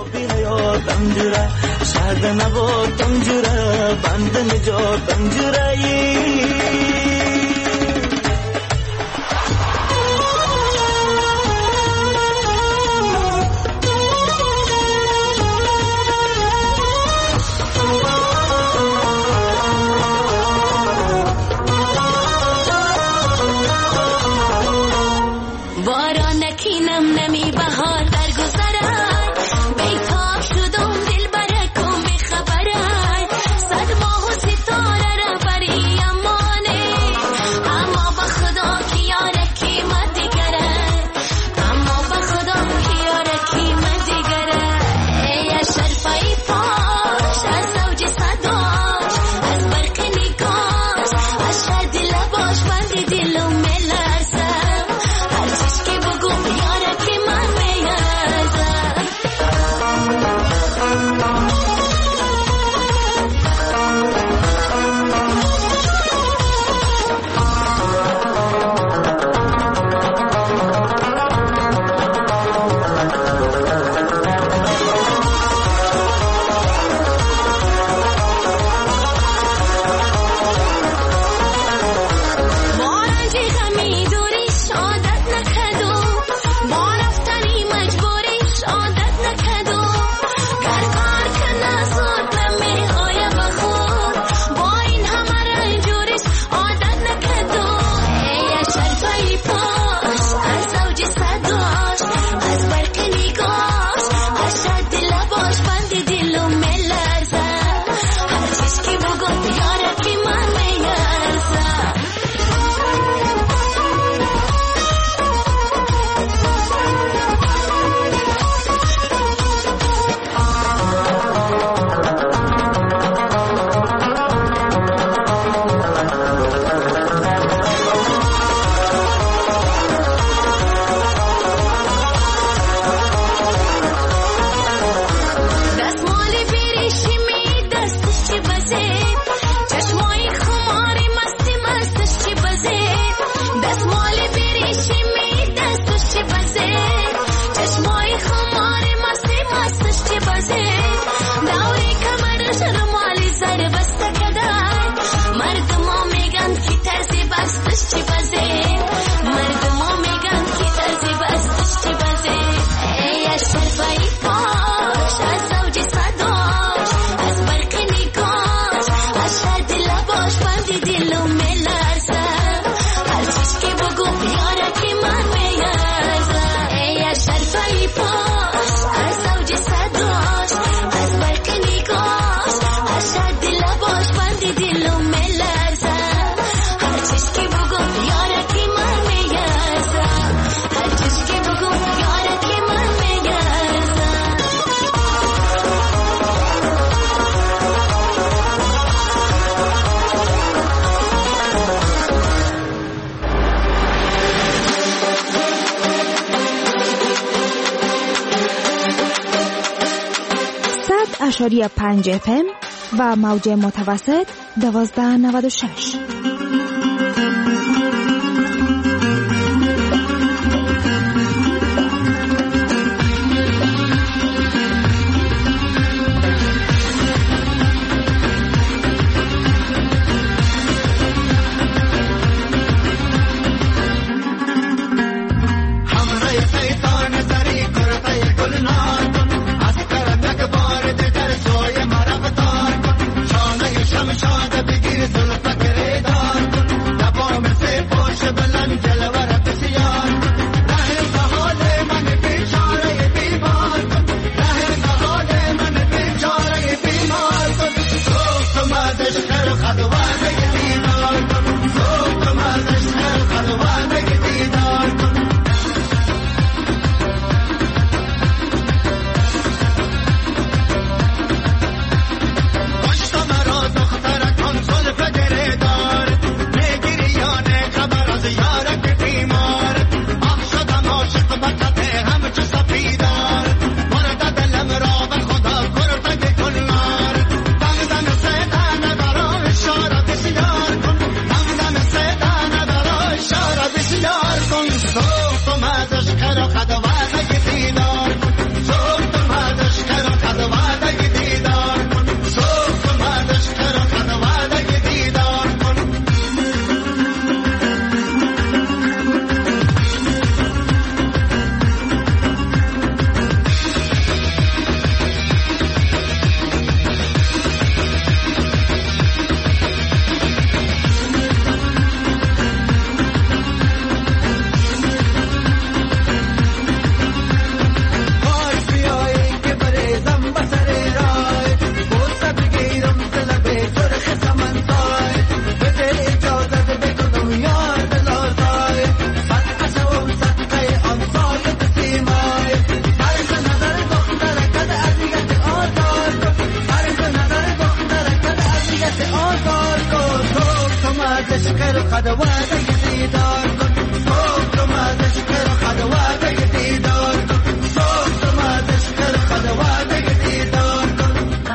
[SPEAKER 6] اشاری 5 FM و موج متوسط 1296.
[SPEAKER 7] شاد بگیر زلفت گریدار کن مدشکر خدوات دیدار کن تو مدشکر خدوات دیدار کن تو مدشکر خدوات دیدار کن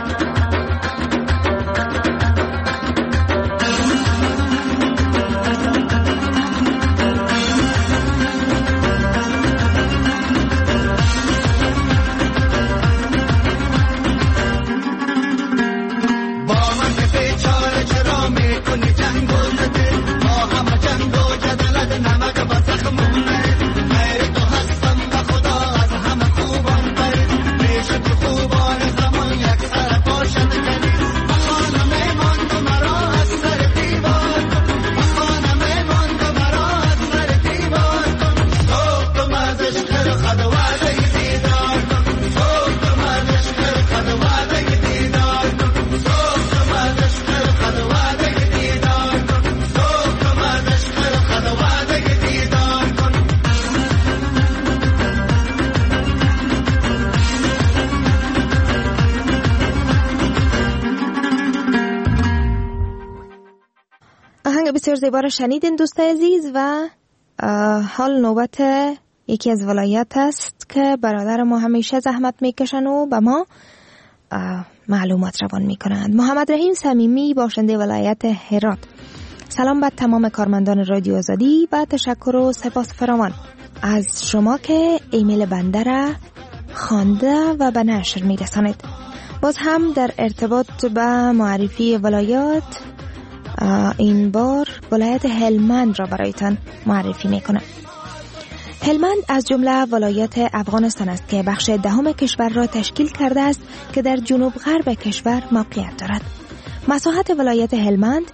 [SPEAKER 6] بسیار زیبا را شنیدین دوست عزیز و حال نوبت یکی از ولایت است که برادر ما همیشه زحمت میکشن و به ما معلومات روان میکنند. محمد رحیم صمیمی باشنده ولایت هرات: سلام بر تمام کارمندان رادیو آزادی و تشکر و سپاس فراوان از شما که ایمیل بنده را خوانده و به نشر میرسانید. باز هم در ارتباط به معرفی ولایات این بار ولایت هلمند را برایتان معرفی میکنم. هلمند از جمله ولایات افغانستان است که بخش دهم کشور را تشکیل کرده است که در جنوب غرب کشور موقعیت دارد. مساحت ولایت هلمند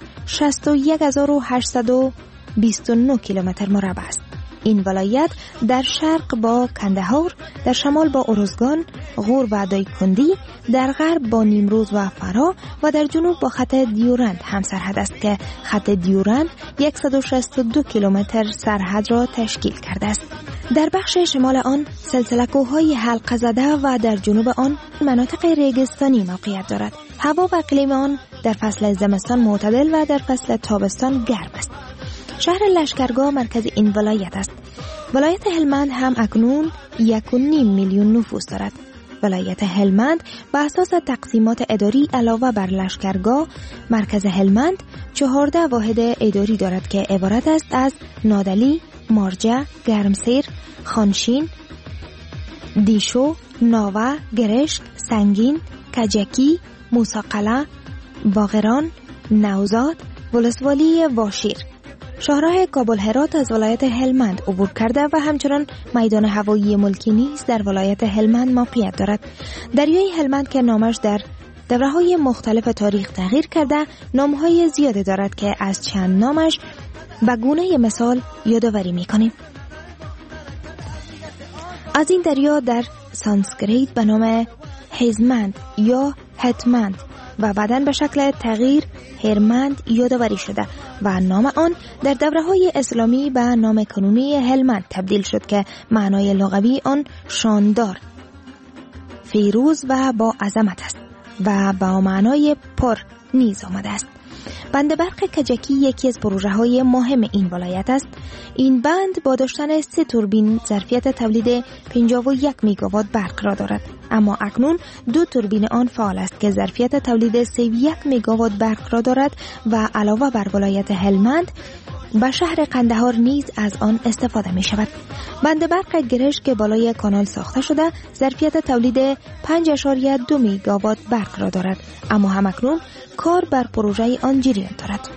[SPEAKER 6] 61829 کیلومتر مربع است. این ولایت در شرق با کندهار، در شمال با ارزگان، غور و دایکندی، در غرب با نیمروز و فرا و در جنوب با خط دیورند هم سرحد است که خط دیورند 162 کیلومتر سرحد را تشکیل کرده است. در بخش شمال آن سلسله کوههای حلقه زده و در جنوب آن مناطق ریگستانی موقعیت دارد. هوا و اقلیم آن در فصل زمستان معتدل و در فصل تابستان گرم است. شهر لشکرگاه مرکز این ولایت است. ولایت هلمند هم اکنون 1.5 میلیون نفوس دارد. ولایت هلمند به اساس تقسیمات اداری علاوه بر لشکرگاه مرکز هلمند 14 واحد اداری دارد که عبارت است از نادلی، مارجه، گرمسیر، خانشین، دیشو، ناوه، گرشک، سنگین، کجکی، موساقله، باغران، نوزاد، ولسوالی واشیر. شاهراه کابل هرات از ولایت هلمند عبور کرده و همچنان میدان هوایی ملکی نیز در ولایت هلمند موقعیت دارد. دریای هلمند که نامش در دوره‌های مختلف تاریخ تغییر کرده، نام‌های زیادی دارد که از چند نامش به گونه مثال یادآوری می‌کنیم. از این دریا در سانسکریت به نام هیزمند یا هتمند و بعداً به شکل تغییر هرمند یادآوری شده و نام آن در دوره‌های اسلامی به نام کنونی هلمند تبدیل شد که معنای لغوی آن شاندار، فیروز و با عظمت است و با معنای پر نیز آمده است. بند برق کجکی یکی از پروژه‌های مهم این ولایت است. این بند با داشتن 3 توربین ظرفیت تولید 51 میگاوات برق را دارد، اما اکنون 2 توربین آن فعال است که ظرفیت تولید 31 میگاوات برق را دارد و علاوه بر ولایت هلمند به شهر قندهار نیز از آن استفاده می شود. بند برق گرشک که بالای کانال ساخته شده ظرفیت تولید 5.2 میگاوات برق را دارد، اما همکنون کار بر پروژه آن جریان دارد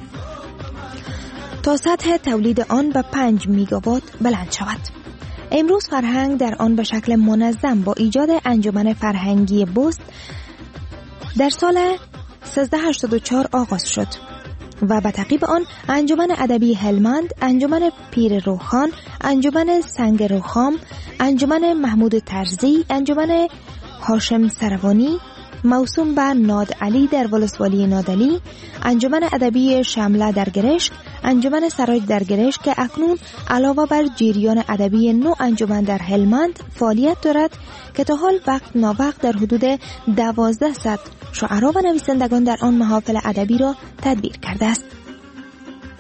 [SPEAKER 6] تا سطح تولید آن به 5 میگاوات بلند شود. امروز فرهنگ در آن به شکل منظم با ایجاد انجمن فرهنگی بست در سال 1384 آغاز شد و به تعقیب آن انجمن ادبی هلمند، انجمن پیر روخان، انجمن سنگ روخام، انجمن محمود ترزی، انجمن هاشم سروانی موسوم به ناد علی در ولسوالی نادعلی، انجمن ادبی شمله در گرشک، انجمن سراج در گرشک که اکنون علاوه بر جریان ادبی 9 انجمن در هلمند فعالیت دارد که تا حال وقت ناوقت در حدود 1200 شاعران و نویسندگان در آن محافل ادبی را تدبیر کرده است.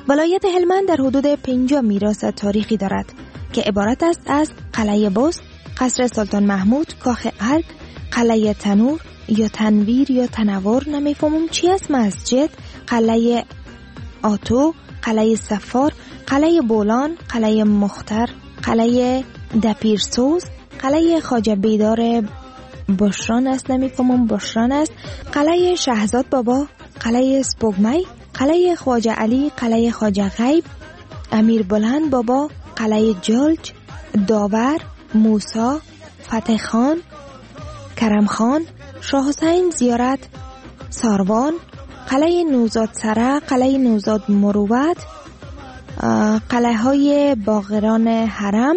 [SPEAKER 6] ولایت هلمند در حدود 50 میراث تاریخی دارد که عبارت است از قلعه بست، قصر سلطان محمود، کاخ ارگ، قلعه تنور یا تنویر یا تنور نمیفهمم چی است، مسجد، قلعه آتو، قلعه سفار، قلعه بولان، قلعه مختر، قلعه دپیرسوز، قلعه خواجه بیدار بشران است نمیفهمم بشران است، قلعه شهزاد بابا، قلعه سپوگمی، قلعه خواجه علی، قلعه خواجه غیب، امیر بلند بابا، قلعه جلج، داور، موسی، فتح خان، کرم خان، شاه حسین زیارت، ساروان، قلعه نوزاد سره، قلعه نوزاد مروت، قلعه های باغران حرم،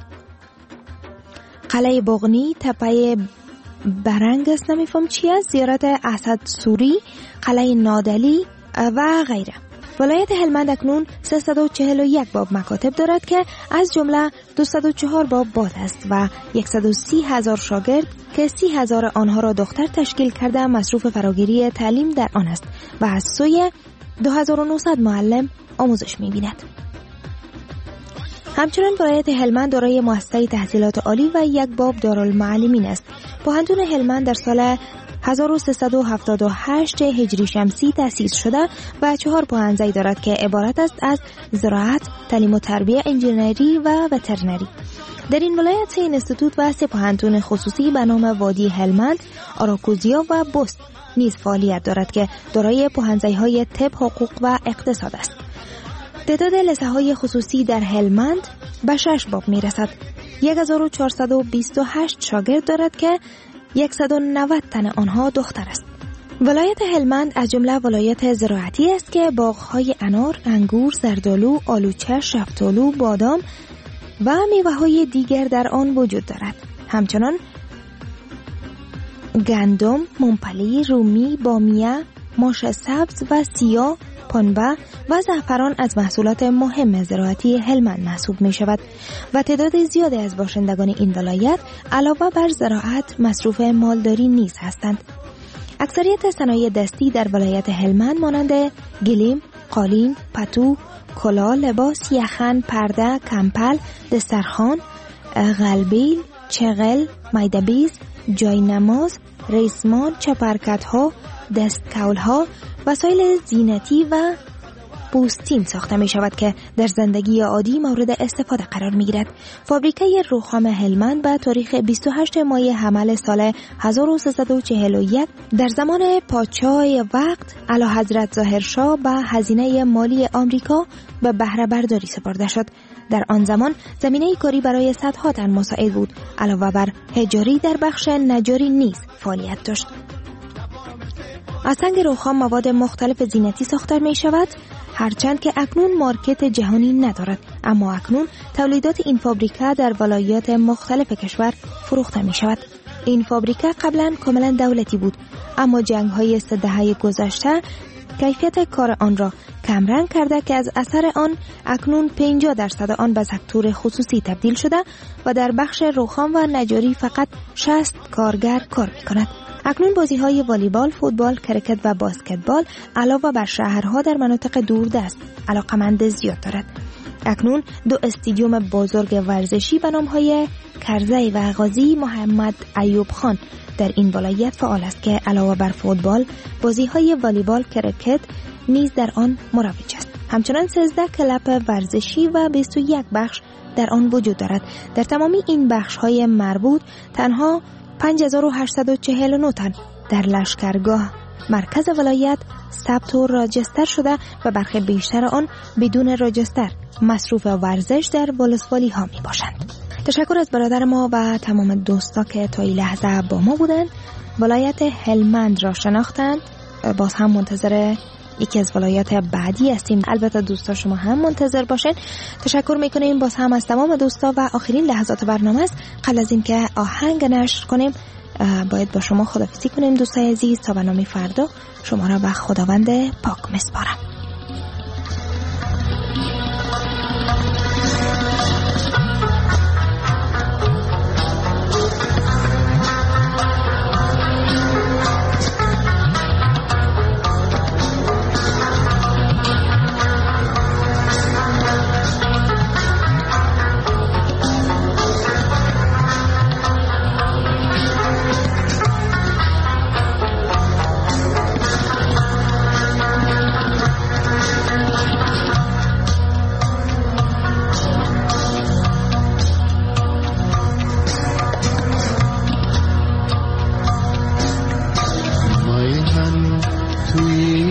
[SPEAKER 6] قلعه بغنی، تپه برنگ است نمیفهم چی است، زیارت اسد سوری، قلعه نادلی و غیره. ولایت هلمند اکنون 341 باب مکاتب دارد که از جمله 204 باب باد است و 130,000 شاگرد که 30,000 آنها را دختر تشکیل کرده مصروف فراگیری تعلیم در آن است و از سوی 2900 معلم آموزش می‌بیند. همچنین ولایت هلمند دارای مؤسسه تحصیلات عالی و یک باب دارالمعلمین است. پوهنتون هلمند در سال 1378 هجری شمسی تأسیس شده و 4 پوهنځی دارد که عبارت است از زراعت، تعلیم و تربیه، انجینری و وترنری. در این ولایت 3 انستیتوت و 3 پوهنتون خصوصی به نام وادی هلمند، آراکوزیا و بست نیز فعالیت دارد که دارای پوهنځی‌های طب، حقوق و اقتصاد است. تعداد لیسه‌های خصوصی در هلمند به 6 باب میرسد. 1428 شاگرد دارد که 190 تن آنها دختر است. ولایت هلمند از جمله ولایت زراعتی است که باغ‌های انار، انگور، زردآلو، آلوچه، شفتالو، بادام و میوه‌های دیگر در آن وجود دارد. همچنان گندم، ممپلی، رومی، بامیه، ماش سبز و سیاه، پنبه و زعفران از محصولات مهم زراعتی هلمند محسوب می شود و تعداد زیادی از باشندگان این ولایت علاوه بر زراعت مصروف مالداری نیز هستند. اکثریت صنایع دستی در ولایت هلمند مانند گلیم، قالین، پتو، کلاه، لباس، یخن، پرده، کمپل، دسترخوان، غلبیل، چغل، میده‌بیز، جای نماز، ریسمان، چپرکت‌ها، دستکول‌ها، وسایل زینتی و پوستین ساخته می شود که در زندگی عادی مورد استفاده قرار می گیرد. فابریکه رخام هلمند به تاریخ 28 مای حمل سال 1341 در زمان پادشاه وقت اعلیحضرت ظاهرشاه به هزینه مالی آمریکا به بهره برداری سپرده شد. در آن زمان زمینه کاری برای صدها تن مساعد بود. علاوه بر حجاری در بخش نجاری نیز فعالیت داشت. از سنگ رخام مواد مختلف زینتی ساخته می شود، هرچند که اکنون مارکت جهانی ندارد، اما اکنون تولیدات این فابریکه در ولایات مختلف کشور فروخته می شود. این فابریکه قبلا کاملا دولتی بود، اما جنگ‌های 3 دهه گذشته کیفیت کار آن را کمرنگ کرده که از اثر آن اکنون 50% آن به سکتور خصوصی تبدیل شده و در بخش رخام و نجاری فقط 60 کارگر کار می کند. اکنون بازی‌های والیبال، فوتبال، کرکت و باسکتبال علاوه بر شهرها در مناطق دوردست علاقمند زیاد دارد. اکنون 2 استادیوم بزرگ ورزشی به نام‌های کرزی و غازی محمد ایوب خان در این ولایت فعال است که علاوه بر فوتبال، بازی‌های والیبال، کرکت نیز در آن مروج است. همچنین 13 کلب ورزشی و 21 بخش در آن وجود دارد. در تمامی این بخش‌های مربوط تنها 5849 تن در لشکرگاه مرکز ولایت ثبت و راجستر شده و برخی بیشتر آن بدون راجستر مصروف ورزش در ولسوالی ها می باشند. تشکر از برادر ما و تمام دوستا که تا این لحظه با ما بودند. ولایت هلمند را شناختند. باز هم منتظر یکی از ولایات بعدی هستیم. البته دوستا شما هم منتظر باشین. تشکر میکنیم باز هم از تمام دوستا و آخرین لحظات برنامه است. قبل از اینکه آهنگ نشر کنیم باید با شما خداحافظی کنیم دوستای عزیز تا برنامه فردا. شما را به خداوند پاک میسپارم.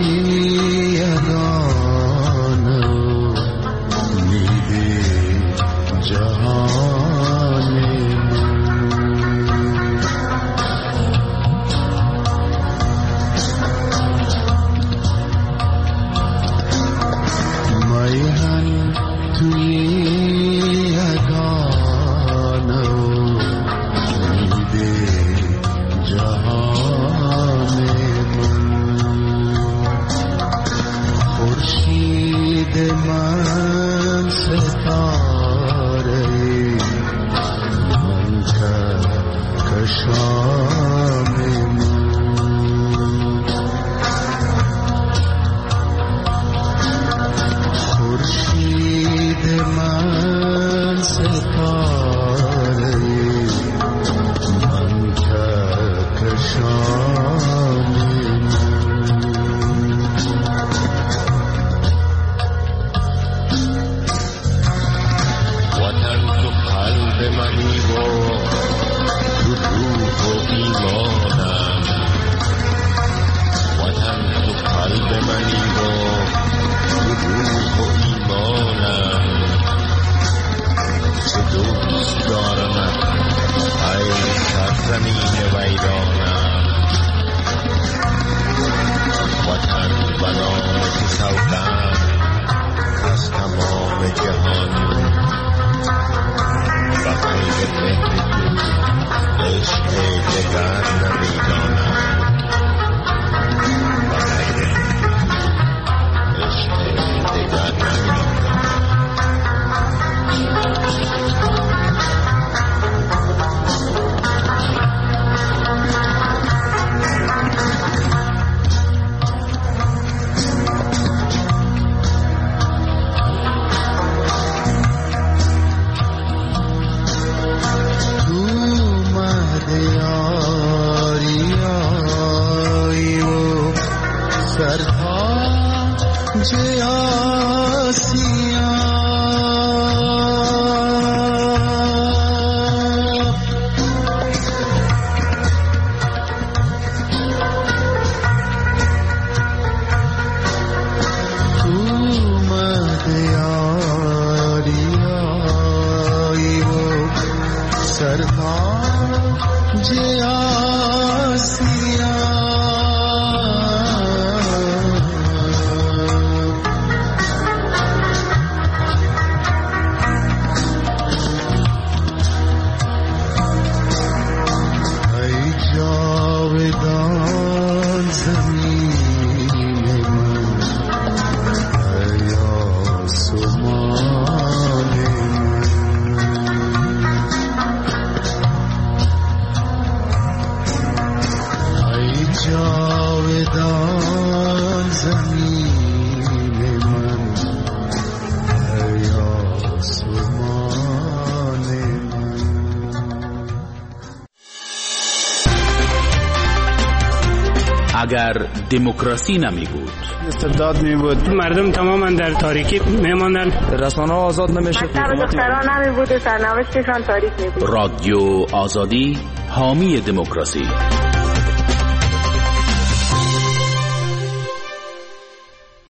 [SPEAKER 8] اگر دموکراسی نمی بود،
[SPEAKER 9] استبداد می بود،
[SPEAKER 10] مردم تماما در تاریکی می ماندن،
[SPEAKER 9] رسانه‌ها آزاد نمیشد،
[SPEAKER 11] دختران نمی بود و سرنوشتشان تاریک می بود.
[SPEAKER 8] رادیو آزادی حامی دموکراسی.